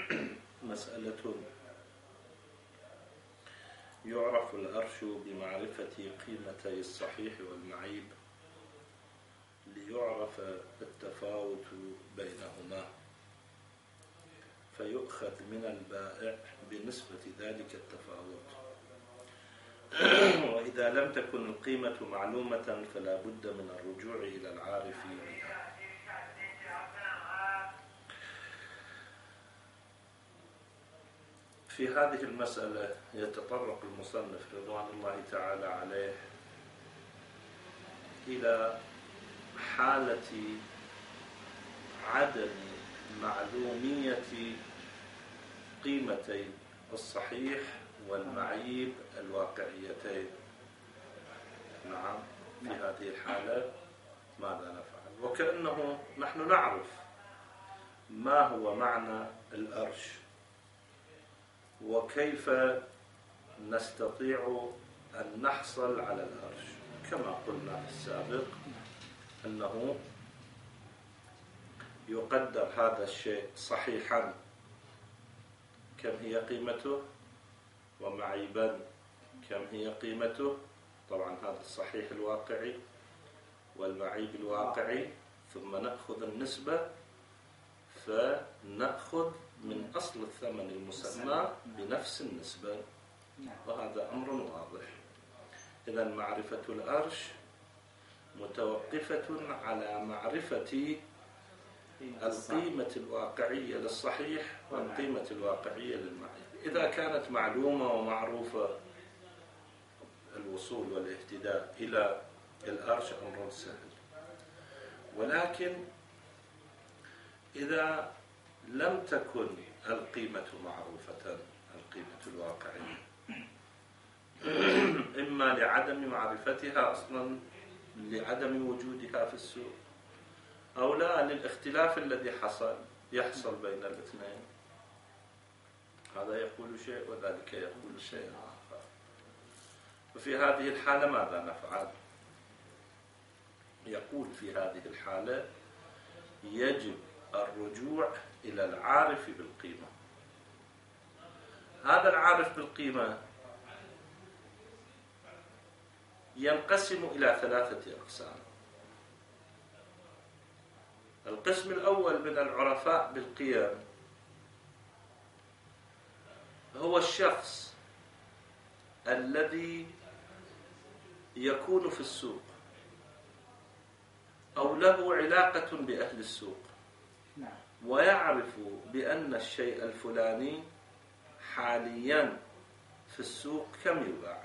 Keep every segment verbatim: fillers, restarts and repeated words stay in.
مسألة: يعرف الأرش بمعرفة قيمتي الصحيح والمعيب ليعرف التفاوت بينهما، فيؤخذ من البائع بنسبة ذلك التفاوت، وإذا لم تكن القيمة معلومة فلا بد من الرجوع إلى العارف بها. في هذه المسألة يتطرق المصنف رضوان الله تعالى عليه إلى حالة عدم معلومية قيمتي الصحيح والمعيب الواقعيتين. نعم، في هذه الحالة ماذا نفعل؟ وكأنه نحن نعرف ما هو معنى الأرش وكيف نستطيع أن نحصل على الأرش. كما قلنا في السابق أنه يقدر هذا الشيء صحيحا كم هي قيمته، ومعيبا كم هي قيمته. طبعا هذا الصحيح الواقعي والمعيب الواقعي، ثم نأخذ النسبة فنأخذ من أصل الثمن المسمى بنفس النسبة، وهذا أمر واضح. إذن معرفة الأرش متوقفة على معرفة القيمة الواقعية للصحيح والقيمة الواقعية للمعيب. إذا كانت معلومة ومعروفة الوصول والاهتداء إلى الأرش أمر سهل، ولكن إذا لم تكن القيمة معروفة، القيمة الواقعية، إما لعدم معرفتها أصلا، لعدم وجودها في السوق، أو لا للاختلاف الذي حصل يحصل بين الاثنين، هذا يقول شيء وذلك يقول شيء آخر. وفي هذه الحالة ماذا نفعل؟ يقول في هذه الحالة يجب الرجوع إلى العارف بالقيمة. هذا العارف بالقيمة ينقسم إلى ثلاثة أقسام. القسم الأول من العرفاء بالقيم هو الشخص الذي يكون في السوق أو له علاقة بأهل السوق ويعرف بأن الشيء الفلاني حاليا في السوق كم يباع.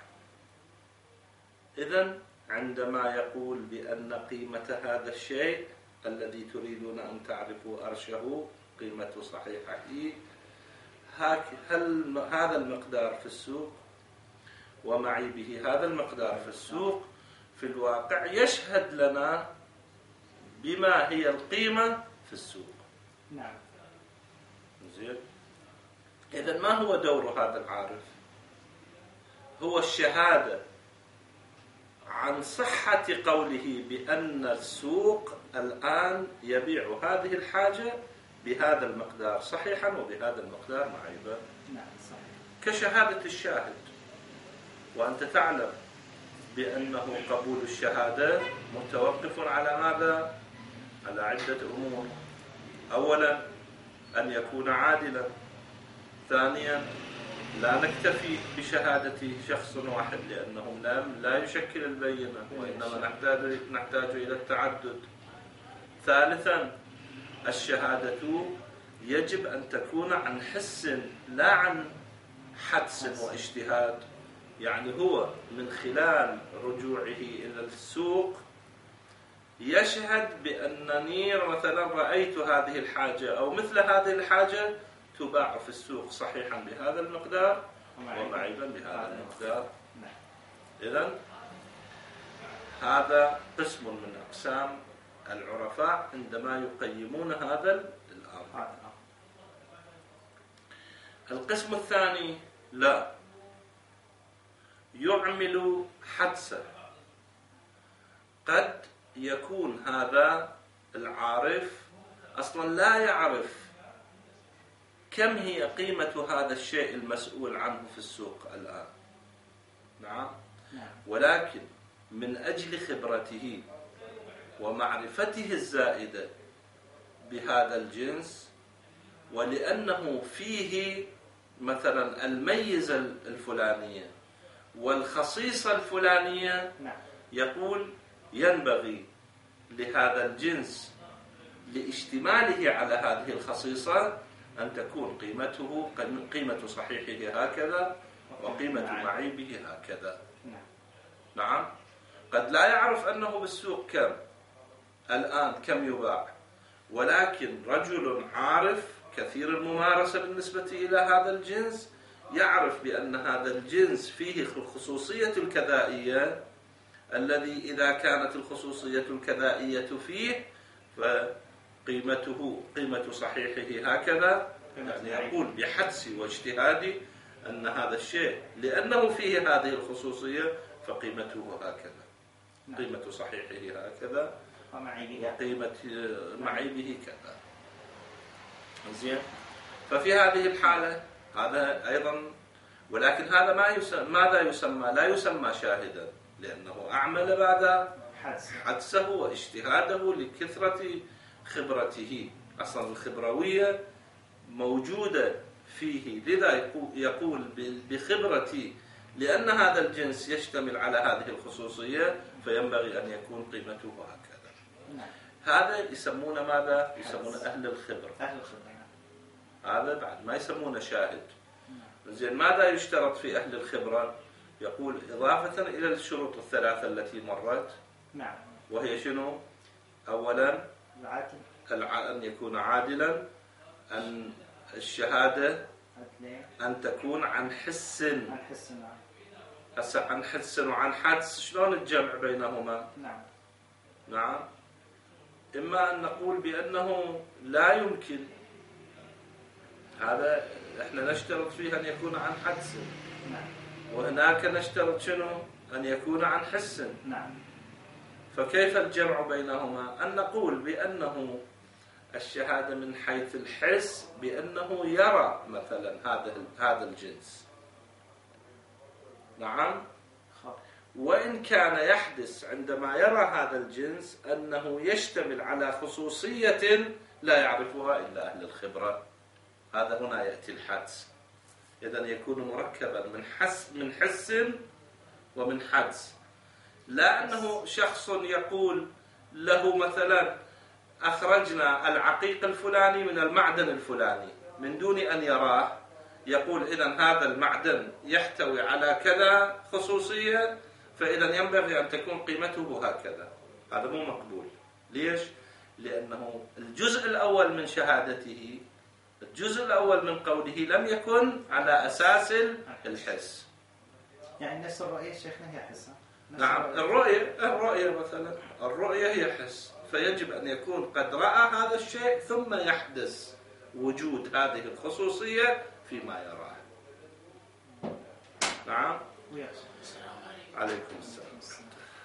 إذن عندما يقول بأن قيمة هذا الشيء الذي تريدون أن تعرفوا أرشه قيمة صحيحه، هل هذا المقدار في السوق ومعي به هذا المقدار في السوق، في الواقع يشهد لنا بما هي القيمة في السوق. نعم. زين. إذن ما هو دور هذا العارف؟ هو الشهادة عن صحة قوله بأن السوق الآن يبيع هذه الحاجة بهذا المقدار صحيحا وبهذا المقدار معيبا. نعم صحيح. كشهادة الشاهد، وأنت تعلم بأنه قبول الشهادة متوقف على ماذا؟ على عدة أمور. أولا أن يكون عادلا، ثانيا لا نكتفي بشهادة شخص واحد لأنه لا يشكل البينة، وإنما نحتاج نحتاج إلى التعدد. ثالثا الشهادة يجب أن تكون عن حس لا عن حدس واجتهاد، يعني هو من خلال رجوعه إلى السوق يشهد بأنني مثلا رأيت هذه الحاجة أو مثل هذه الحاجة تباع في السوق صحيحا بهذا المقدار ومعيبا بهذا المقدار. إذن هذا قسم من أقسام العرفاء عندما يقيمون هذا الأمر. القسم الثاني لا يعمل حدسه. قد يكون هذا العارف أصلا لا يعرف كم هي قيمة هذا الشيء المسؤول عنه في السوق الآن. نعم. ولكن من أجل خبرته ومعرفته الزائدة بهذا الجنس، ولأنه فيه مثلا الميزة الفلانية والخصيصة الفلانية، يقول ينبغي لهذا الجنس لاشتماله على هذه الخصيصة أن تكون قيمته قيمة صحيحه هكذا وقيمة معيبه هكذا. نعم. قد لا يعرف أنه بالسوق كم الآن كم يباع، ولكن رجل عارف كثير الممارسة بالنسبة إلى هذا الجنس يعرف بأن هذا الجنس فيه الخصوصية الكذائية، الذي إذا كانت الخصوصية الكذائية فيه فقيمته قيمة صحيحه هكذا. يعني يقول بحدسي واجتهادي أن هذا الشيء لأنه فيه هذه الخصوصية فقيمته هكذا، قيمة صحيحه هكذا وقيمة معيبه كذا. زين. ففي هذه الحالة هذا أيضا، ولكن هذا ما يسمى، ماذا يسمى؟ لا يسمى شاهدا، لأنه أعمل بعد حدسه واجتهاده لكثرة خبرته. أصلا الخبروية موجودة فيه، لذا يقول بخبرتي لأن هذا الجنس يشتمل على هذه الخصوصية فينبغي أن يكون قيمته هكذا. هذا يسمونه ماذا؟ يسمونه أهل الخبرة. أهل الخبرة. هذا بعد ما يسمونه شاهد. زين. ماذا يشترط في أهل الخبرة؟ يقول إضافة إلى الشروط الثلاثة التي مرت. نعم. وهي شنو؟ أولا أن يكون عادلا، أن الشهادة أن تكون عن حس. عن حس. هسه عن حس وعن حدس شلون الجمع بينهما؟ نعم. نعم. إما أن نقول بأنه لا يمكن، هذا احنا نشترط فيه أن يكون عن حدس. نعم. وهناك نشترط شنو؟ أن يكون عن حس. نعم. فكيف الجمع بينهما؟ أن نقول بأنه الشهادة من حيث الحس بأنه يرى مثلا هذا هذا الجنس. نعم. وإن كان يحدث عندما يرى هذا الجنس أنه يشتمل على خصوصية لا يعرفها إلا أهل الخبرة، هذا هنا يأتي الحدس. إذن يكون مركبا من حس من حس ومن حدس. لا أنه شخص يقول له مثلا أخرجنا العقيق الفلاني من المعدن الفلاني من دون أن يراه، يقول إذن هذا المعدن يحتوي على كذا خصوصية فإذا ينبغي أن تكون قيمته هكذا. هذا مو مقبول. ليش؟ لأنه الجزء الأول من شهادته، الجزء الأول من قوله لم يكن على أساس الحس. يعني نفس الرؤية شيخنا هي حس. نعم. الرؤية الرؤية مثلا الرؤية هي حس، فيجب أن يكون قد رأى هذا الشيء ثم يحدث وجود هذه الخصوصية فيما يراه. نعم. عليكم السلام.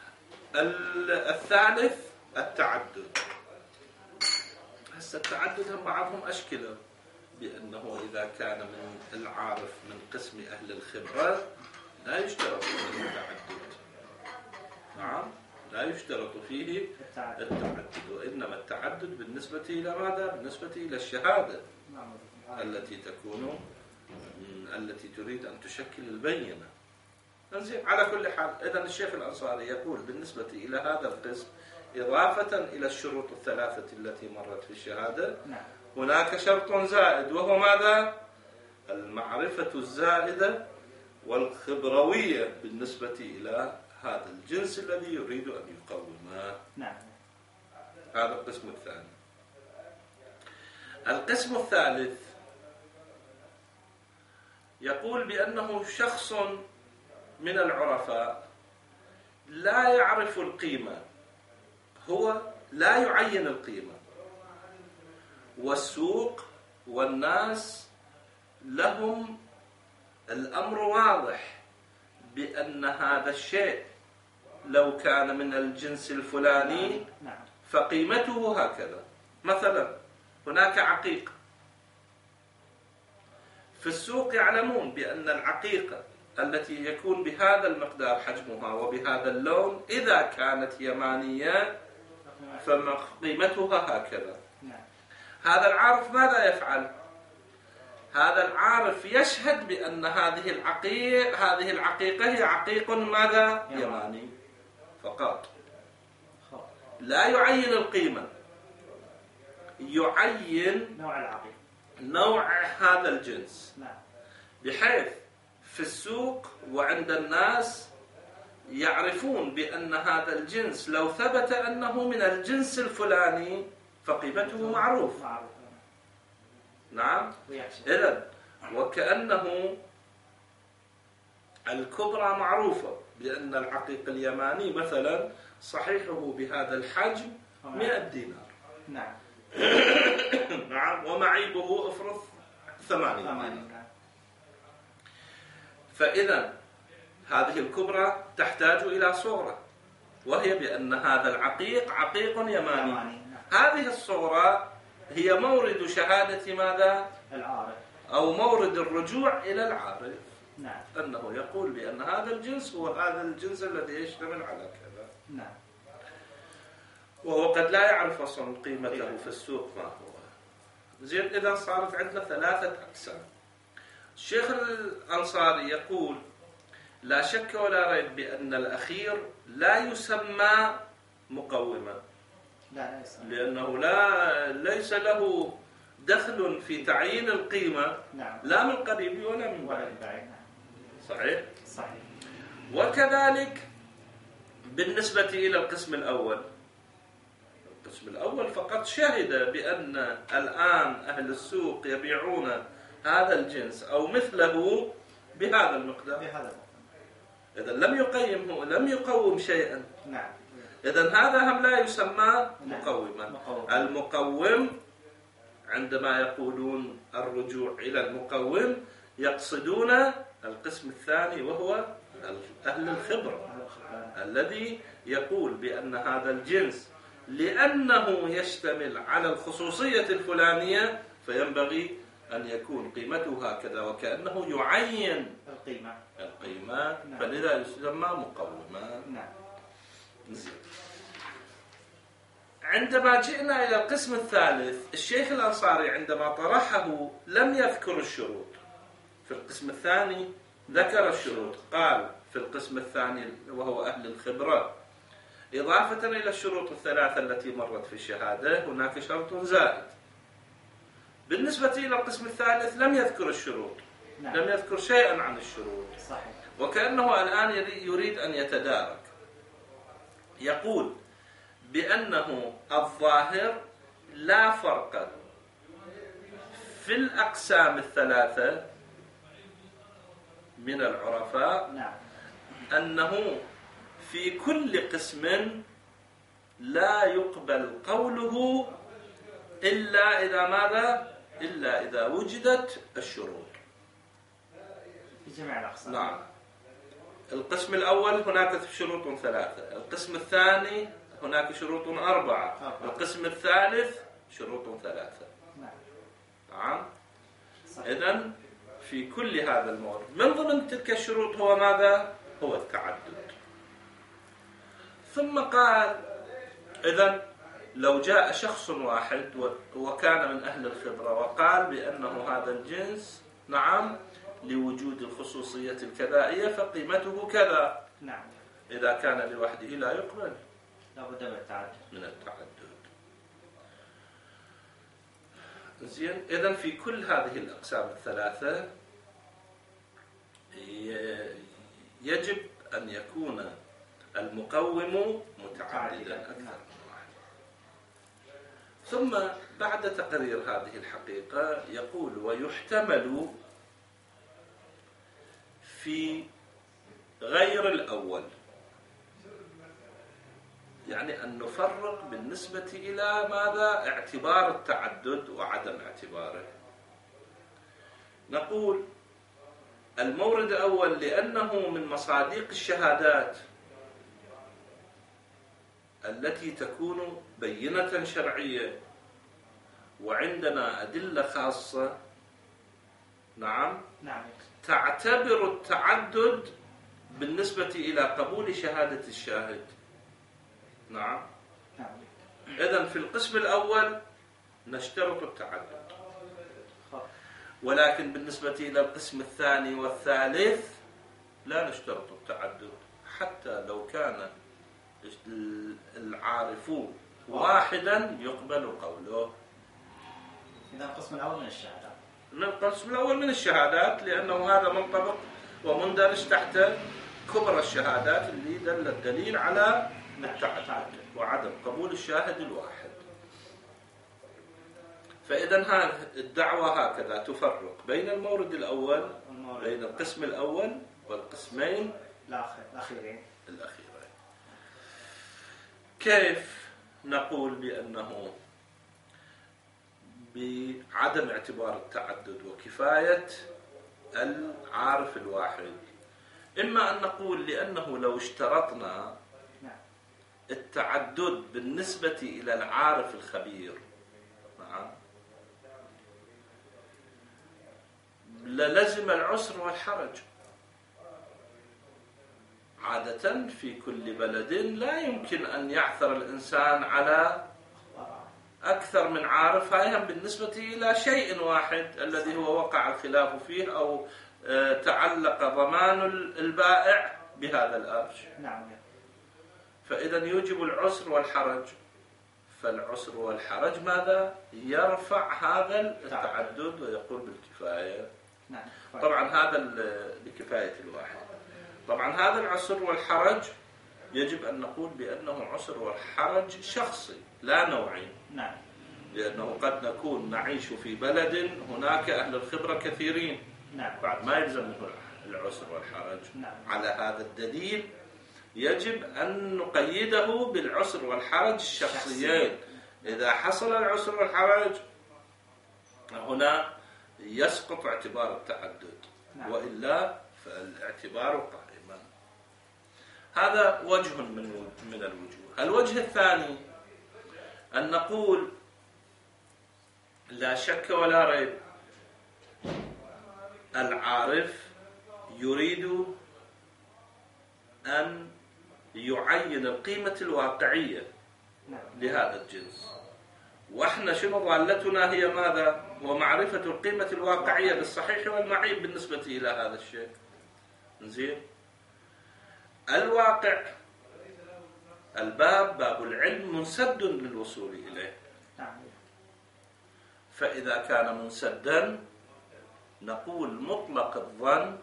الثالث التعدد. هسه التعدد هم بعضهم أشكله بأنه إذا كان من العارف من قسم أهل الخبرة لا يشترط فيه التعدد. نعم. لا يشترط فيه التعدد، وإنما التعدد بالنسبة إلى ماذا؟ بالنسبة إلى الشهادة التي تكون التي تريد أن تشكل البينة. ننزل على كل حال. إذن الشيخ الأنصاري يقول بالنسبة إلى هذا القسم إضافة إلى الشروط الثلاثة التي مرت في الشهادة هناك شرط زائد، وهو ماذا؟ المعرفة الزائدة والخبروية بالنسبة إلى هذا الجنس الذي يريد أن يقومه. نعم. هذا القسم الثاني. القسم الثالث يقول بأنه شخص من العرفاء لا يعرف القيمة، هو لا يعين القيمة، والسوق والناس لهم الأمر واضح بأن هذا الشيء لو كان من الجنس الفلاني فقيمته هكذا. مثلا هناك عقيق في السوق يعلمون بأن العقيقة التي يكون بهذا المقدار حجمها وبهذا اللون إذا كانت يمانية فقيمتها هكذا. هذا العارف ماذا يفعل؟ هذا العارف يشهد بأن هذه العقيقة هذه العقيقة هي عقيق ماذا؟ يماني فقط. لا يعين القيمة، يعين نوع العقيق، نوع هذا الجنس، بحيث في السوق وعند الناس يعرفون بأن هذا الجنس لو ثبت أنه من الجنس الفلاني فقيمته معروف. نعم. إذن وكأنه الكبرى معروفة بأن العقيق اليماني مثلا صحيحه بهذا الحجم مئة دينار. نعم. نعم. ومعيبه افرض ثمانين. فإذا هذه الكبرى تحتاج إلى صورة، وهي بأن هذا العقيق عقيق يماني. هذه الصورة هي مورد شهادة ماذا؟ العارف، أو مورد الرجوع إلى العارف. نعم. أنه يقول بأن هذا الجنس هو هذا الجنس الذي يشتمل على كذا. نعم. وهو قد لا يعرف أصلا قيمته في السوق ما هو. زين. إذا صارت عندنا ثلاثة أقسام. الشيخ الأنصاري يقول لا شك ولا ريب بأن الأخير لا يسمى مقوما، لا يسمى. لأنه لا ليس له دخل في تعيين القيمة. نعم. لا من قريب ولا من بعيد. صحيح؟ صحيح. وكذلك بالنسبة إلى القسم الأول، القسم الأول فقط شهد بأن الآن أهل السوق يبيعون هذا الجنس أو مثله بهذا المقدار. بهذا المقدار. إذا لم يقيمه، لم يقوم شيئا. نعم. إذا هذا هم لا يسمى مقوما. مقوم. المقوم عندما يقولون الرجوع إلى المقوم يقصدون القسم الثاني وهو أهل الخبرة، الذي يقول بأن هذا الجنس لأنه يشتمل على الخصوصية الفلانية فينبغي أن يكون قيمته هكذا، وكأنه يعين القيمة القيمة. فلذا يسمى مقوما. نعم. عندما جئنا إلى القسم الثالث، الشيخ الأنصاري عندما طرحه لم يذكر الشروط. في القسم الثاني ذكر الشروط، قال في القسم الثاني وهو أهل الخبرة إضافة إلى الشروط الثلاثة التي مرت في الشهادة هناك شرط زائد. بالنسبة إلى القسم الثالث لم يذكر الشروط. نعم. لم يذكر شيئا عن الشروط. صحيح. وكأنه الآن يريد أن يتدارك. يقول بأنه الظاهر لا فرق في الأقسام الثلاثة من العرفاء. نعم. أنه في كل قسم لا يقبل قوله إلا إذا ماذا؟ إلا إذا وجدت الشروط في جميع الأقسام. نعم. القسم الأول هناك شروط ثلاثة، القسم الثاني هناك شروط أربعة، أربعة. القسم الثالث شروط ثلاثة. نعم. نعم. إذن في كل هذا المورد من ضمن تلك الشروط هو ماذا؟ هو التعدد. ثم قال إذن لو جاء شخص واحد وكان من أهل الخبرة وقال بأنه هذا الجنس نعم لوجود الخصوصية الكذائية فقيمته كذا. نعم. إذا كان لوحده لا يقبل، لابد من التعدد. من التعدد. زين. إذن في كل هذه الأقسام الثلاثة يجب أن يكون المقوم متعددا أكثر من واحد. ثم بعد تقرير هذه الحقيقة يقول ويحتمل في غير الأول، يعني أن نفرق بالنسبة إلى ماذا؟ اعتبار التعدد وعدم اعتباره. نقول المورد الأول لأنه من مصادق الشهادات التي تكون بينة شرعية وعندنا أدلة خاصة نعم نعم تعتبر التعدد بالنسبة إلى قبول شهادة الشاهد. نعم. نعم. إذن في القسم الأول نشترط التعدد، ولكن بالنسبة إلى القسم الثاني والثالث لا نشترط التعدد، حتى لو كان العارف واحدا يقبل قوله. إذا القسم الأول من الشهادات، من القسم الأول من الشهادات، لأنه هذا منطبق ومندرج تحت كبرى الشهادات اللي دل الدليل على التعدد وعدم قبول الشاهد الواحد. فإذا هذه الدعوة هكذا تفرق بين المورد الأول، بين القسم الأول والقسمين الأخيرين. الأخيرين. كيف نقول بأنه بعدم اعتبار التعدد وكفاية العارف الواحد؟ إما أن نقول لأنه لو اشترطنا التعدد بالنسبة إلى العارف الخبير نعم للزم العسر والحرج. عادة في كل بلد لا يمكن أن يعثر الإنسان على أكثر من عارف، هايهم بالنسبة إلى شيء واحد الذي هو وقع الخلاف فيه أو تعلق ضمان البائع بهذا الأرش. نعم. فإذا يوجب العسر والحرج، فالعسر والحرج ماذا؟ يرفع هذا التعدد ويقول بالكفاية. نعم. طبعا هذا بكفاية الواحد. طبعا هذا العسر والحرج يجب أن نقول بأنه عسر والحرج شخصي لا نوعي. نعم. لأنه قد نكون نعيش في بلد هناك أهل الخبرة كثيرين. نعم. بعد ما يلزم منه العسر والحرج. نعم. على هذا الدليل يجب أن نقيده بالعسر والحرج الشخصيين. إذا حصل العسر والحرج هنا يسقط اعتبار التعدد. نعم. وإلا فالاعتبار قائما. هذا وجه من من الوجوه. الوجه الثاني أن نقول لا شك ولا ريب العارف يريد أن يعين القيمة الواقعية لهذا الجنس، وإحنا شنو ضالتنا هي ماذا؟ ومعرفة القيمة الواقعية بالصحيح والمعيب بالنسبة إلى هذا الشيء. زين. الواقع الباب باب العلم منسد للوصول إليه. فإذا كان منسدا نقول مطلق الظن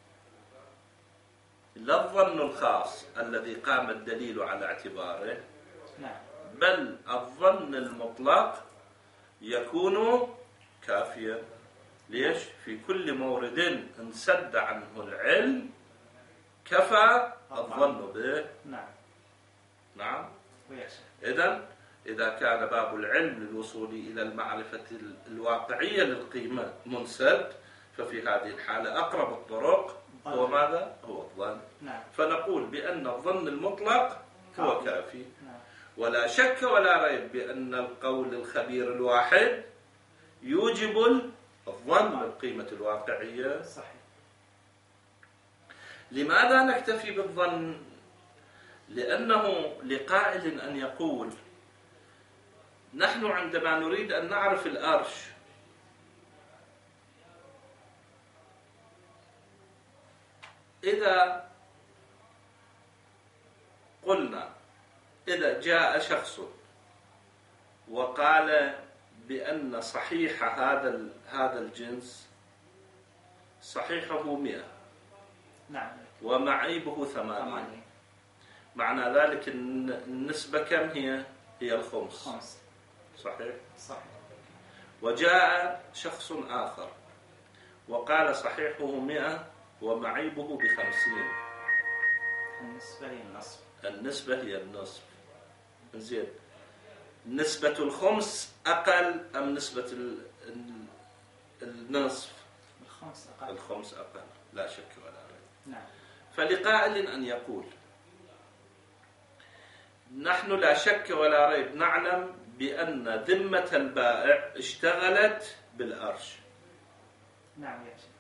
لا الظن الخاص الذي قام الدليل على اعتباره، بل الظن المطلق يكون كافيا. ليش؟ في كل مورد انسد عنه العلم كفى الظن به. نعم. نعم. إذن إذا كان باب العلم للوصول إلى المعرفة الواقعية للقيمة منسد، ففي هذه الحالة أقرب الطرق هو ماذا؟ هو الظن. نعم. فنقول بأن الظن المطلق هو كافي. ولا شك ولا ريب بأن القول الخبير الواحد يوجب الظن بالقيمة الواقعية. صحيح. لماذا نكتفي بالظن؟ لأنه لقائل أن يقول نحن عندما نريد أن نعرف الأرش إذا قلنا إذا جاء شخص وقال بأن صحيح هذا هذا الجنس صحيحه مئة، نعم، ومعيبه ثمانين، معنى ذلك النسبة كم هي؟ هي الخمس. خمس. صحيح؟ صحيح. وجاء شخص آخر وقال صحيحه مئة ومعيبه بخمسين. النسبة هي النصف. النسبة هي النصف. زين. نسبة الخمس أقل أم نسبة النصف؟ الخمس أقل. الخمس أقل لا شك ولا ريب. نعم. فلقائل أن يقول نحن لا شك ولا ريب نعلم بأن ذمة البائع اشتغلت بالأرش. نعم يا شيخ.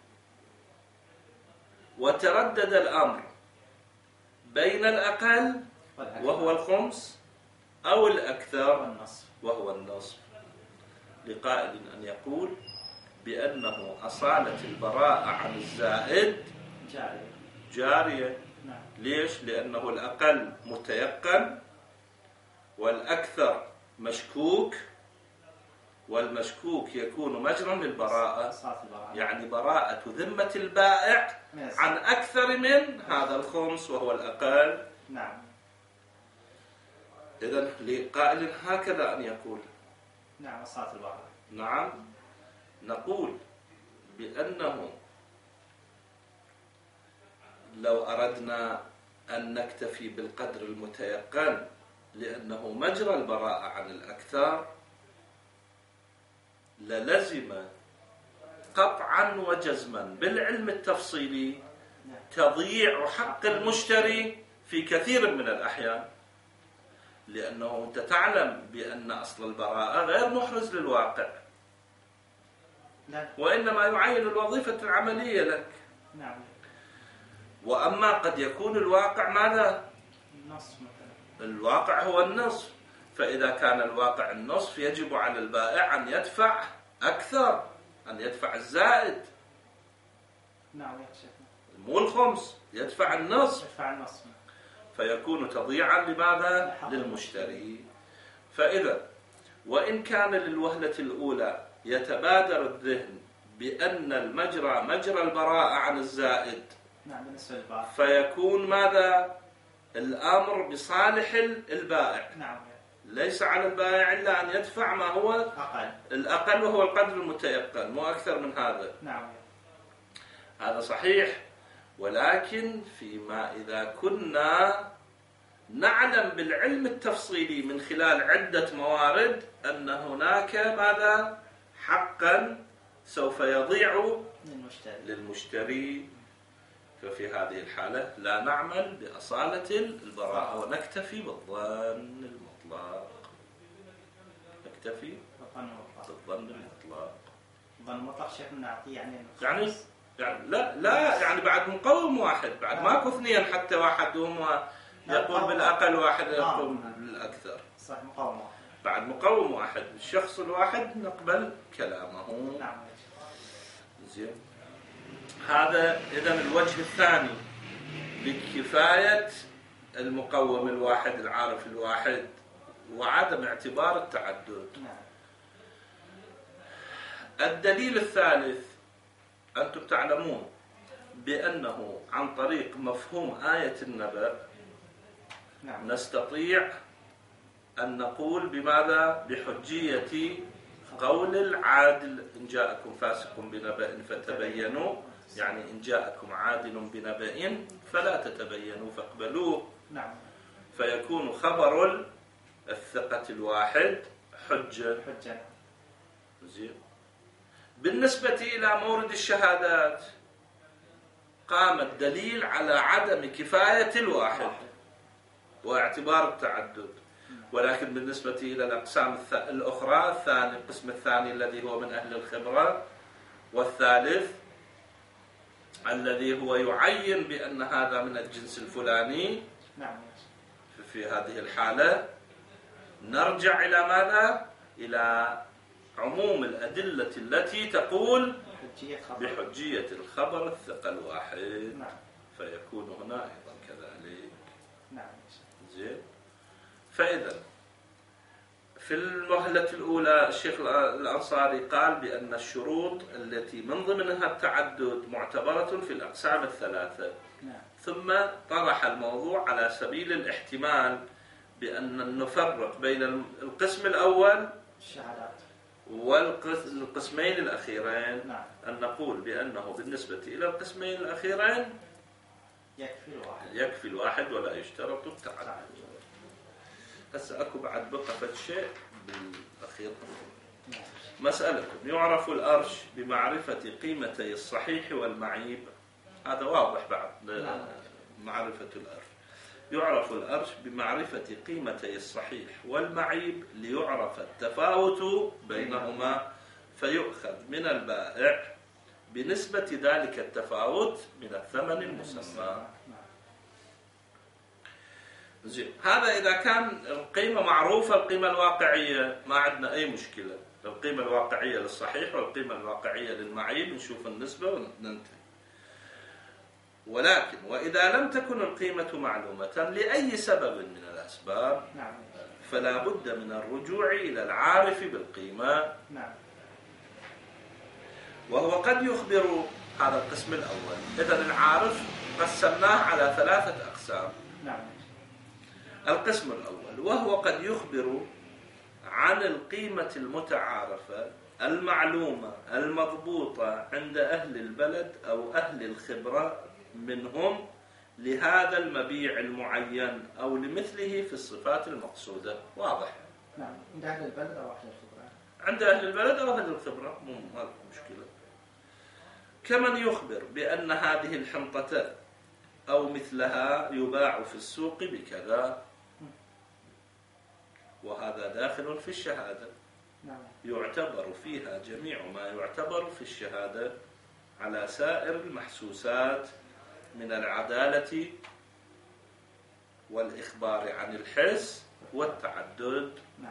وتردد الأمر بين الأقل والأكثر وهو الخمس أو الأكثر والنصف. وهو النصف، لقائل أن يقول بأنه أصالة البراءة عن الزائد جارية. جارية. نعم. ليش؟ لأنه الأقل متيقن والأكثر مشكوك، والمشكوك يكون مجرى للبراءة، أصالة البراءة. يعني براءة ذمة البائع ميز. عن أكثر من هذا الخمس وهو الأقل. نعم. إذن لقائل هكذا أن يقول. نعم أصالة البراءة. نعم، نقول بأنه لو أردنا أن نكتفي بالقدر المتيقن لأنه مجرى البراءة عن الأكثر، للزم قطعا وجزما بالعلم التفصيلي تضييع حق المشتري في كثير من الأحيان، لأنه أنت تعلم بأن أصل البراءة غير محرز للواقع، لا. وإنما يعين الوظيفة العملية لك. نعم. وأما قد يكون الواقع ماذا؟ النصف مثلا. الواقع هو النصف، فإذا كان الواقع النصف يجب على البائع أن يدفع أكثر، أن يدفع الزائد. نعم يا شيخ. مو الخمس، يدفع النصف، يدفع النصف. فيكون تضييعا لماذا؟ للمشتري. فإذا وإن كان للوهلة الأولى يتبادر الذهن بأن المجرى مجرى البراءة عن الزائد، نعم بالنسبة للبائع، فيكون ماذا؟ الأمر بصالح البائع. نعم. ليس على البائع إلا أن يدفع ما هو أقل. الأقل وهو القدر المتيقن، مو أكثر من هذا. نعم. هذا صحيح، ولكن فيما إذا كنا نعلم بالعلم التفصيلي من خلال عدة موارد أن هناك ماذا؟ حقا سوف يضيع للمشتري. للمشتري، ففي هذه الحالة لا نعمل بأصالة البراءة ونكتفي بالظن المطلق. نكتفي بالظن المطلق. الظن المطلق شيخ نعطيه يعني يعني يعني لا لا يعني بعد مقوم واحد، بعد ماكو اثنين حتى واحد هم يقول بالأقل واحد يقول بالأكثر. صح، مقوم واحد. بعد مقوم واحد الشخص الواحد نقبل كلامه. نعم. زين. هذا إذن الوجه الثاني لكفاية المقوم الواحد العارف الواحد وعدم اعتبار التعدد. نعم. الدليل الثالث، أنتم تعلمون بأنه عن طريق مفهوم آية النبأ نعم. نستطيع أن نقول بماذا؟ بحجية قول العادل إن جاءكم فاسق بنبأ فتبينوا، يعني إن جاءكم عادل بنبأ فلا تتبينوا فاقبلوه. نعم. فيكون خبر الثقة الواحد حجة. حجة. زين. بالنسبة إلى مورد الشهادات قام الدليل على عدم كفاية الواحد واعتبار التعدد، ولكن بالنسبة إلى الأقسام الأخرى، الثاني القسم الثاني الذي هو من أهل الخبرة، والثالث الذي هو يعين بأن هذا من الجنس الفلاني، نعم. في هذه الحالة نرجع إلى ماذا؟ إلى عموم الأدلة التي تقول بحجية الخبر الثقة الواحد. نعم. فيكون هنا أيضا كذلك. نعم. زين. فإذا في المهلة الأولى الشيخ الأنصاري قال بأن الشروط التي من ضمنها التعدد معتبرة في الأقسام الثلاثة. نعم. ثم طرح الموضوع على سبيل الاحتمال بأن نفرق بين القسم الأول الشهادات والقسمين الأخيرين. نعم. أن نقول بأنه بالنسبة إلى القسمين الأخيرين يكفي الواحد يكفي الواحد ولا يشترط التعدد. هسه أكو بعد بقى شيء بالأخير. نعم. مسألة: يعرف الأرش بمعرفة قيمتي الصحيح والمعيب. هذا واضح بعد. نعم. معرفة الأرش. يعرف الأرش بمعرفة قيمتي الصحيح والمعيب ليعرف التفاوت بينهما، فيؤخذ من البائع بنسبة ذلك التفاوت من الثمن المسمى. زين، هذا إذا كان القيمة معروفة، القيمة الواقعية ما عندنا أي مشكلة، القيمة الواقعية للصحيح والقيمة الواقعية للمعيب نشوف النسبة وننتهي. ولكن وإذا لم تكن القيمة معلومة لأي سبب من الأسباب فلا بد من الرجوع إلى العارف بالقيمة. وهو قد يخبر، هذا القسم الأول. إذن العارف قسمناه على ثلاثة أقسام. القسم الأول وهو قد يخبر عن القيمة المتعارفة المعلومة المضبوطة عند أهل البلد أو أهل الخبرة منهم لهذا المبيع المعين أو لمثله في الصفات المقصودة. واضح؟ نعم، عند أهل البلد أو أهل الخبرة. عند أهل البلد أو أهل الخبرة، مو ما مشكلة. كمن يخبر بأن هذه الحنطة أو مثلها يباع في السوق بكذا، وهذا داخل في الشهادة. يعتبر فيها جميع ما يعتبر في الشهادة على سائر المحسوسات من العدالة والإخبار عن الحس والتعدد.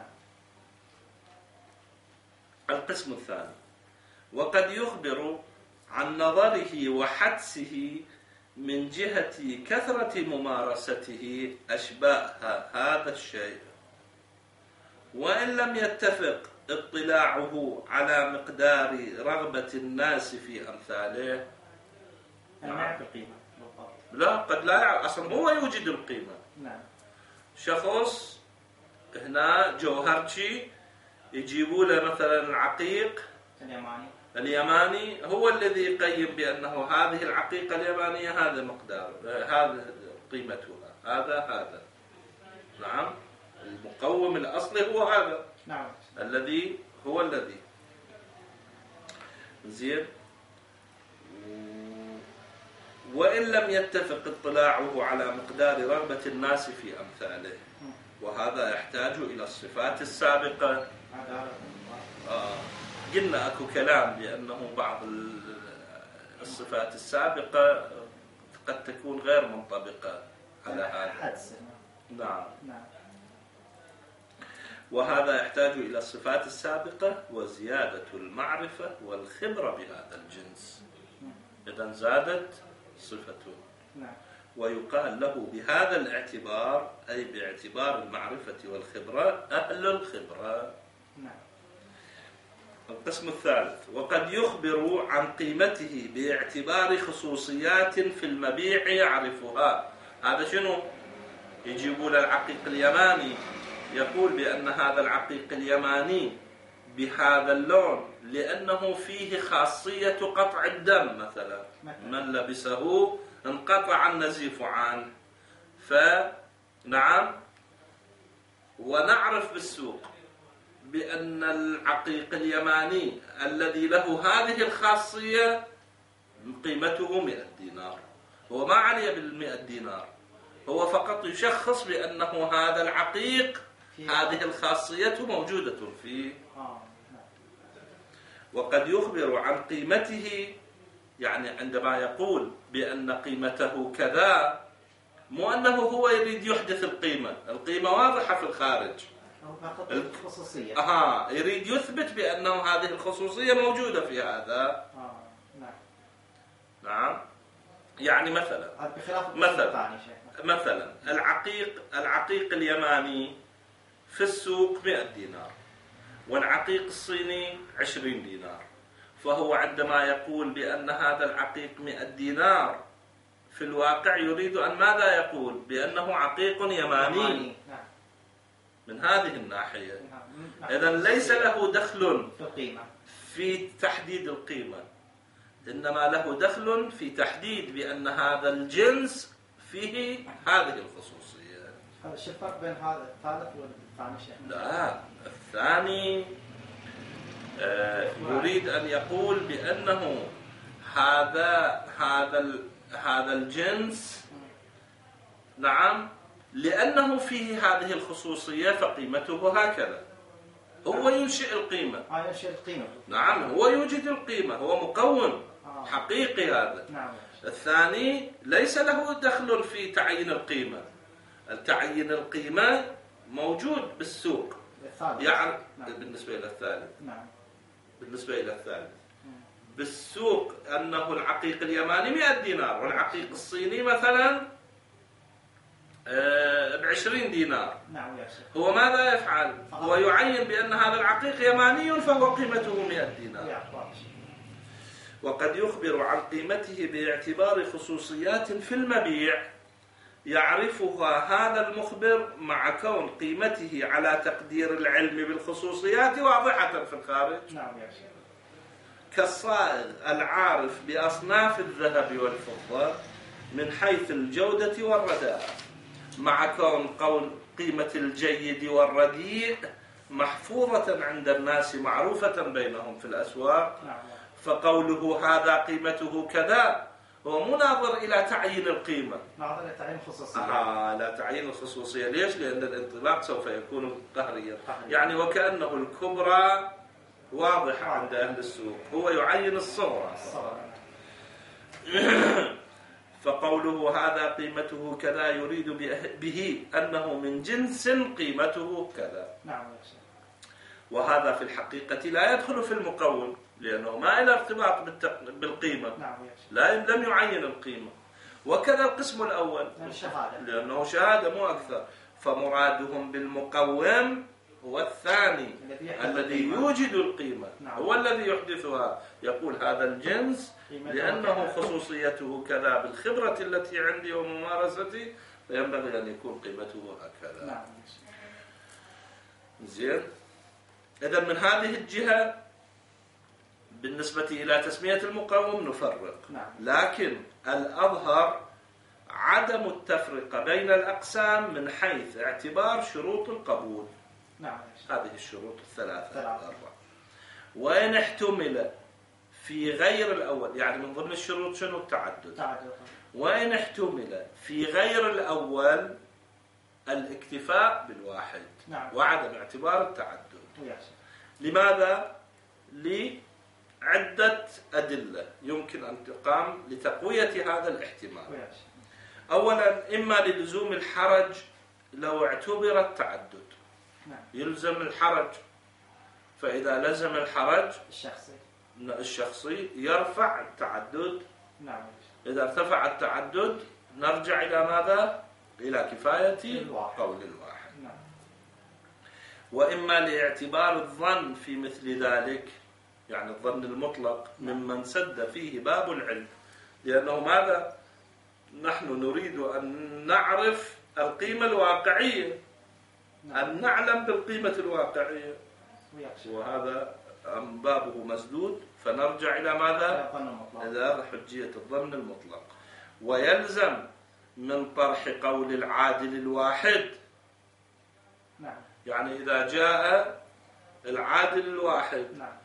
القسم الثاني وقد يخبر عن نظره وحدسه من جهة كثرة ممارسته أشباه هذا الشيء، وإن لم يتفق اطلاعه على مقدار رغبة الناس في أمثاله. ما يعرف القيمة. لا، قد لا يعرف أصلا، هو يوجد القيمة. نعم. شخص هنا جوهرجي يجيبوا له مثلا العقيق اليماني اليماني، هو الذي يقيم بأنه هذه العقيقة اليمانية هذا مقدار، هذا قيمتها، هذا هذا. نعم، المقوم الأصلي هو هذا. نعم. الذي هو الذي زين. وإن لم يتفق اطلاعه على مقدار رغبة الناس في أمثاله، وهذا يحتاج إلى الصفات السابقة. آه. قلنا أكو كلام بأنه بعض الصفات السابقة قد تكون غير منطبقة على هذا. نعم. نعم. وهذا يحتاج إلى الصفات السابقة وزيادة المعرفة والخبرة بهذا الجنس. إذن زادت صفته. نعم. ويقال له بهذا الاعتبار، أي باعتبار المعرفة والخبرة، أهل الخبرة. نعم. القسم الثالث وقد يخبر عن قيمته باعتبار خصوصيات في المبيع يعرفها. هذا شنو؟ يجيبوا له العقيق اليماني، يقول بأن هذا العقيق اليماني بهذا اللون لأنه فيه خاصية قطع الدم مثلا، من لبسه انقطع النزيف عنه. فنعم، ونعرف بالسوق بأن العقيق اليماني الذي له هذه الخاصية قيمته مئة دينار. هو ما عليه بالمئة دينار، هو فقط يشخص بأنه هذا العقيق هذه الخاصية موجودة فيه. وقد يخبر عن قيمته، يعني عندما يقول بأن قيمته كذا، مو أنه هو يريد يحدث القيمة، القيمة واضحة في الخارج، الخصوصية. أها، يريد يثبت بأنه هذه الخصوصية موجودة في هذا. آه. نعم. نعم. يعني مثلا مثلا مثلا العقيق العقيق اليماني في السوق مئة دينار، والعقيق الصيني عشرين دينار. فهو عندما يقول بأن هذا العقيق مئة دينار في الواقع يريد أن ماذا يقول؟ بأنه عقيق يماني من هذه الناحية. إذن ليس له دخل في تحديد القيمة، إنما له دخل في تحديد بأن هذا الجنس فيه هذه الخصوصية. هذا شو الفرق بين هذا الثالث والثاني شيخ؟ لا، الثاني آه يريد أن يقول بأنه هذا هذا هذا الجنس، نعم، لأنه فيه هذه الخصوصية فقيمته هكذا. هو ينشئ القيمة. آه ينشئ القيمة. نعم، هو يوجد القيمة، هو مقوم. آه آه. حقيقي هذا. نعم. الثاني ليس له دخل في تعيين القيمة. التعيين القيمة موجود بالسوق. يعني نعم. بالنسبة إلى الثالث. نعم. بالنسبة إلى الثالث. بالسوق أنه العقيق اليماني مئة دينار والعقيق الصيني مثلا بعشرين دينار. نعم يا شيخ. هو ماذا يفعل؟ هو يعين بأن هذا العقيق يماني فهو قيمته مئة دينار. وقد يخبر عن قيمته باعتبار خصوصيات في المبيع يعرفها هذا المخبر مع كون قيمته على تقدير العلم بالخصوصيات واضحة في الخارج. نعم يا شيخ. كالصائغ العارف بأصناف الذهب والفضة من حيث الجودة والرداء مع كون قول قيمة الجيد والرديء محفوظة عند الناس معروفة بينهم في الأسواق. فقوله هذا قيمته كذا هو مناظر إلى تعيين القيمة. ناظر إلى تعيين الخصوصية. آه لا تعيين الخصوصية. ليش؟ لأن الانطلاق سوف يكون قهريا. يعني وكأنه الكبرى واضحة عند أهل السوق، هو يعين الصغرى. فقوله هذا قيمته كذا يريد به أنه من جنس قيمته كذا. نعم. وهذا في الحقيقة لا يدخل في المقوم لأنه ما له ارتباط بالقيمة. نعم. لا لم يعين القيمة. وكذا القسم الأول لأنه شهادة مو أكثر. فمرادهم بالمقوم هو الثاني الذي يوجد القيمة. نعم. هو الذي يحدثها. يقول هذا الجنس لأنه خصوصيته كذا بالخبرة التي عندي وممارستي فينبغي أن يكون قيمته هكذا. نعم. زين. إذا من هذه الجهة بالنسبة إلى تسمية المقوم نفرق. نعم. لكن الأظهر عدم التفرقة بين الأقسام من حيث اعتبار شروط القبول. نعم. هذه الشروط الثلاثة الأربعة. وإن احتمل في غير الأول يعني من ضمن الشروط شنو؟ التعدد. تعدد. وإن احتمل في غير الأول الاكتفاء بالواحد. نعم. وعدم اعتبار التعدد. يحسن. لماذا؟ لعدة أدلة يمكن أن تقام لتقوية هذا الاحتمال. يحسن. أولا إما للزوم الحرج لو اعتبر التعدد. نعم. يلزم الحرج. فإذا لزم الحرج الشخصي الشخصي يرفع التعدد. نعم. إذا ارتفع التعدد نرجع إلى ماذا؟ إلى كفاية الواحد. قول الواحد. نعم. وإما لاعتبار الظن في مثل ذلك يعني الظن المطلق ممن سد فيه باب العلم. لأنه ماذا؟ نحن نريد أن نعرف القيمة الواقعية. نعم. أن نعلم بالقيمة الواقعية. وهذا بابه مسدود فنرجع إلى ماذا؟ إلى حجية الظن المطلق. ويلزم من طرح قول العادل الواحد. نعم. يعني إذا جاء العادل الواحد نعم.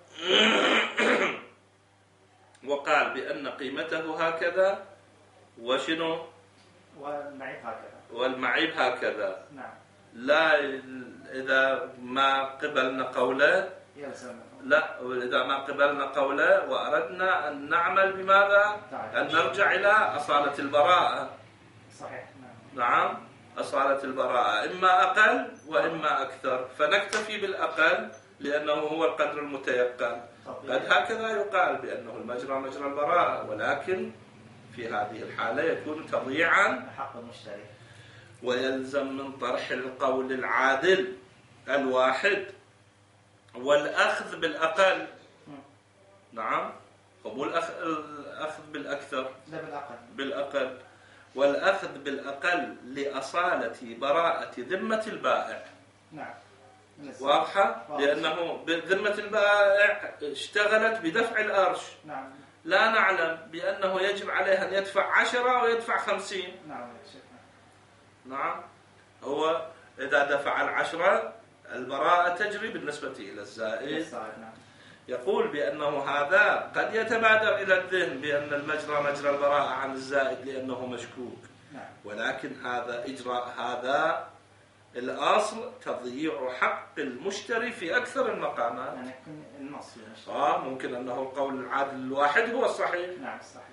وقال بأن قيمته هكذا وشنو؟ والمعيب هكذا. والمعيب هكذا. نعم. لا إذا ما قبلنا قوله يلزم. لا إذا ما قبلنا قوله وأردنا أن نعمل بماذا؟ أن نرجع إلى أصالة البراءة. صحيح. نعم. نعم أصالة البراءة إما أقل وإما أكثر فنكتفي بالأقل لأنه هو القدر المتيقن. قد هكذا يقال بأنه المجرى مجرى البراءة ولكن في هذه الحالة يكون تضييعا حق المشتري. ويلزم من طرح القول العادل الواحد والأخذ بالأقل. نعم. قبول الأخذ بالأكثر. لا بالأقل. بالأقل. والأخذ بالأقل لأصالة براءة ذمة البائع. نعم. واضحة؟ لأنه ذمة البائع اشتغلت بدفع الأرش. نعم. لا نعلم بأنه يجب عليه أن يدفع عشرة ويدفع خمسين. نعم. نعم. هو إذا دفع العشرة البراءة تجري بالنسبة إلى الزائد. يقول بأنه هذا قد يتبادر إلى الذهن بأن المجرى مجرى البراءة عن الزائد لأنه مشكوك. ولكن هذا إجراء هذا الأصل تضييع حق المشتري في أكثر المقامات. يعني النص. آه ممكن أنه القول العادل الواحد هو الصحيح. نعم صحيح.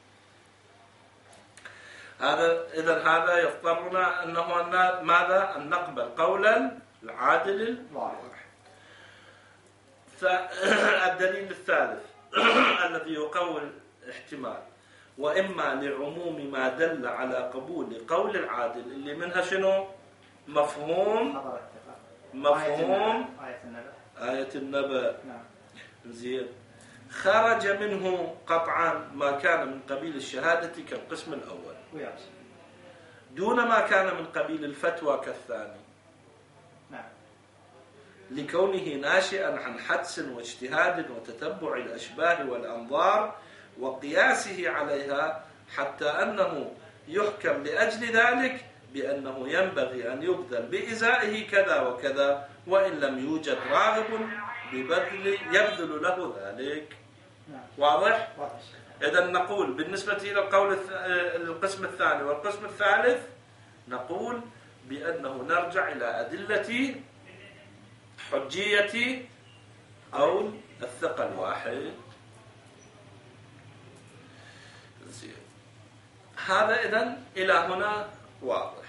هذا إذن هذا يضطرنا أنه أن ماذا أن نقبل قولا العادل الواحد. فالدليل الثالث الذي يقوي الاحتمال وإما لعموم ما دل على قبول قول العادل اللي منها شنو؟ مفهوم مفهوم آية النبأ. آية النبأ. نعم. زين. خرج منه قطعا ما كان من قبيل الشهادة كالقسم الأول دون ما كان من قبيل الفتوى كالثاني. نعم. لكونه ناشئا عن حدس واجتهاد وتتبع الأشباه والأنظار وقياسه عليها حتى أنه يحكم لأجل ذلك بأنه ينبغي أن يبذل بإزائه كذا وكذا وإن لم يوجد راغب ببذل يبذل له ذلك. واضح؟ إذا نقول بالنسبة إلى القول القسم الثاني والقسم الثالث نقول بأنه نرجع إلى أدلة حجية قول الثقة الواحد. زين. هذا إذن إلى هنا واضح.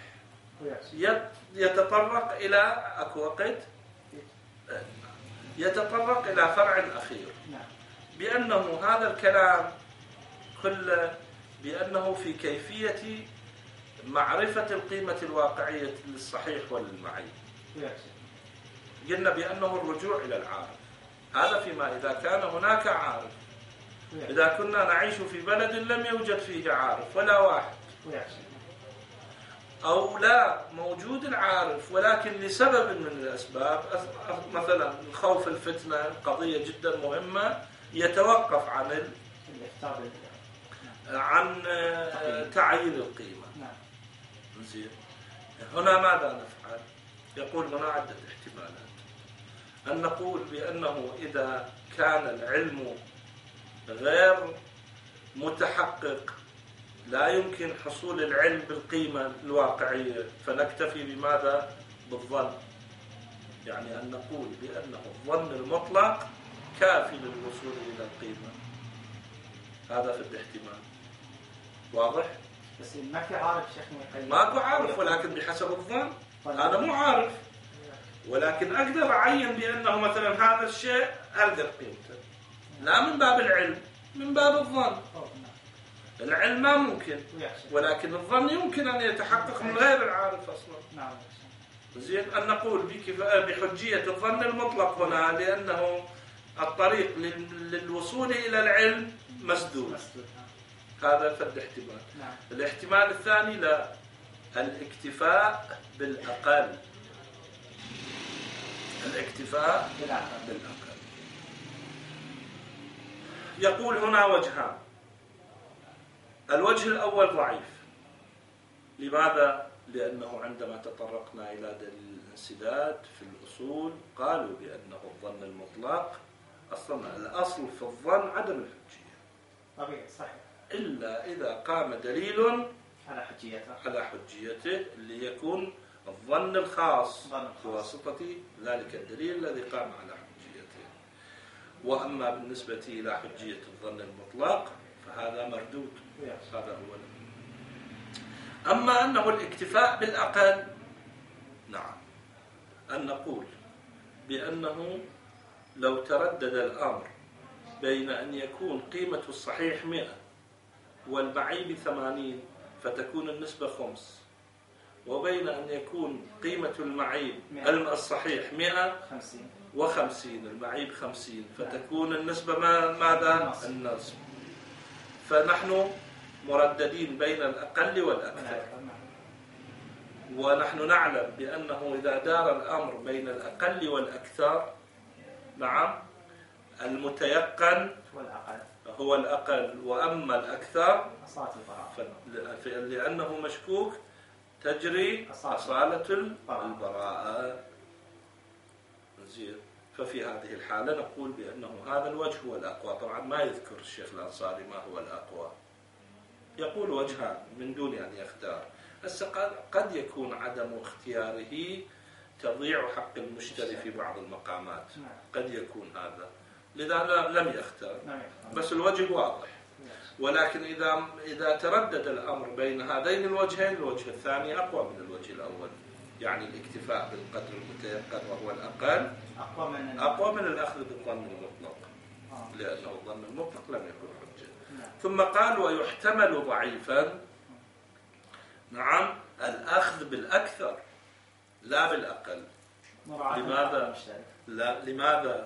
يتطرق إلى أكو وقت يتطرق إلى فرع أخير بأنه هذا الكلام كله بأنه في كيفية معرفة القيمة الواقعية للصحيح والمعين. قلنا بأنه الرجوع إلى العارف. هذا فيما إذا كان هناك عارف. إذا كنا نعيش في بلد لم يوجد فيه عارف ولا واحد أو لا موجود العارف ولكن لسبب من الأسباب مثلا خوف الفتنة قضية جدا مهمة يتوقف عن عن تعيين القيمة. زين. هنا ماذا نفعل؟ يقول هنا عدة احتمالات. أن نقول بأنه إذا كان العلم غير متحقق لا يمكن حصول العلم بالقيمة الواقعية فنكتفي بماذا؟ بالظن. يعني أن نقول بأنه الظن المطلق كافي للوصول إلى القيمة. هذا في الاحتمال. واضح؟ بس ما في عارف شيخ. ماكو عارف ولكن بحسب الظن. أنا مو عارف ولكن أقدر أعين بأنه مثلا هذا الشيء أقدر قيمته لا من باب العلم من باب الظن. العلم ما ممكن ولكن الظن يمكن أن يتحقق من غير العارف أصلا. زين. أن نقول بحجية الظن المطلق هنا لأنه الطريق للوصول إلى العلم مسدود. هذا فد احتمال. الاحتمال الثاني لا الاكتفاء بالأقل. الاكتفاء بالأقل. يقول هنا وجهان. الوجه الأول ضعيف. لماذا؟ لأنه عندما تطرقنا إلى دليل الانسداد في الأصول قالوا بأنه الظن المطلق أصلا الأصل في الظن عدم الحجية. طبيعي صحيح. إلا إذا قام دليل على حجيته على حجيته اللي يكون الظن الخاص بواسطة ذلك الدليل الذي قام على حجيته. وأما بالنسبة إلى حجية الظن المطلق فهذا مردود. هذا أولا. أما أنه الاكتفاء بالأقل نعم أن نقول بأنه لو تردد الأمر بين أن يكون قيمة الصحيح مئة والمعيب ثمانين فتكون النسبة خمس وبين أن يكون قيمة المعيب الصحيح مئة وخمسين المعيب خمسين فتكون النسبة ماذا؟ النصب. فنحن مرددين بين الأقل والأكثر ونحن نعلم بأنه إذا دار الأمر بين الأقل والأكثر نعم المتيقن هو الأقل وأما الأكثر لأنه مشكوك تجري أصالة البراءة. زين. ففي هذه الحالة نقول بأنه هذا الوجه هو الأقوى. طبعا ما يذكر الشيخ الأنصاري ما هو الأقوى. يقول وجهان من دون أن يختار. بس قد يكون عدم اختياره تضيع حق المشتري في بعض المقامات. قد يكون هذا لذا لم يختار، بس الوجه واضح. ولكن إذا إذا تردد الأمر بين هذين الوجهين، الوجه الثاني أقوى من الوجه الأول، يعني الاكتفاء بالقدر المتيقن وهو الأقل أقوى من أقوى من الأخذ بالظن المطلق، لأنه الظن المطلق لم يكن حجة. ثم قال ويحتمل ضعيفا، نعم، الأخذ بالأكثر لا بالأقل. لماذا؟ لا لماذا؟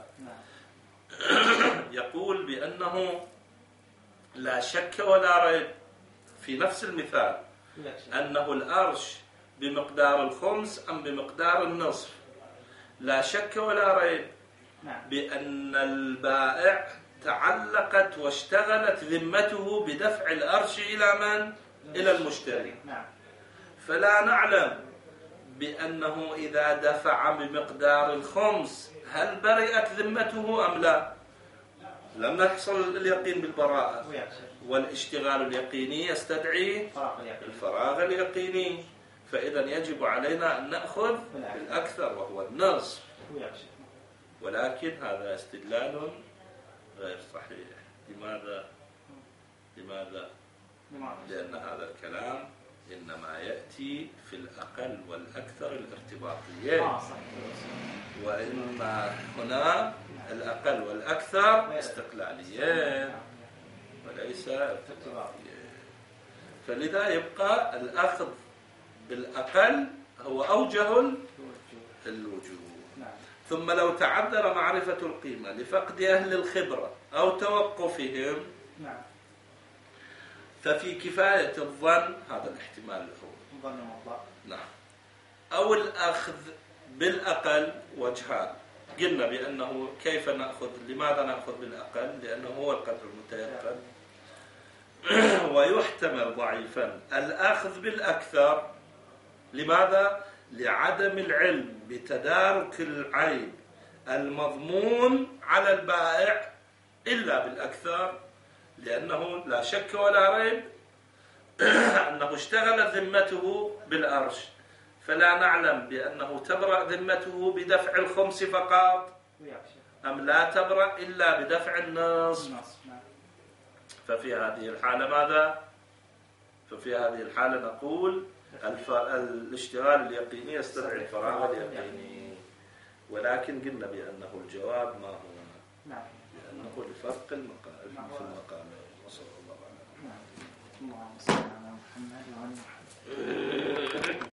يقول بأنه لا شك ولا ريب في نفس المثال أنه الأرش بمقدار الخمس أم بمقدار النصف، لا شك ولا ريب بأن البائع تعلقت واشتغلت ذمته بدفع الأرش إلى من؟ إلى المشتري. فلا نعلم بأنه إذا دفع بمقدار الخمس هل برئت ذمته أم لا. لم نحصل اليقين بالبراءة، والاشتغال اليقيني يستدعي الفراغ اليقيني، فإذا يجب علينا أن نأخذ بالأكثر وهو النصف. ولكن هذا استدلال غير صحيح. لماذا؟ لماذا؟ لأن هذا الكلام إنما يأتي في الأقل والأكثر الارتباطيين، وإنما هنا الأقل والأكثر استقلاليين وليس ارتباطيين. فلذا يبقى الأخذ بالأقل هو أوجه الوجوه. ثم لو تعذر معرفة القيمة لفقد أهل الخبرة أو توقفهم ففي كفاية الظن، هذا الاحتمال الأول، نعم، أو الأخذ بالأقل وجهان. قلنا بأنه كيف نأخذ، لماذا نأخذ بالأقل؟ لأنه هو القدر المتيقن. ويحتمل ضعيفا الأخذ بالأكثر. لماذا؟ لعدم العلم بتدارك العيب المضمون على البائع إلا بالأكثر، لأنه لا شك ولا ريب أنه اشتغل ذمته بالأرش، فلا نعلم بأنه تبرأ ذمته بدفع الخمس فقط أم لا تبرأ إلا بدفع النصف. ففي هذه الحالة ماذا؟ ففي هذه الحالة نقول الاشتغال اليقيني يستدعي الفراغ اليقيني. ولكن قلنا بأنه الجواب ما هو؟ بأنه لفرق المقام في المقام. وصلى الله على محمد.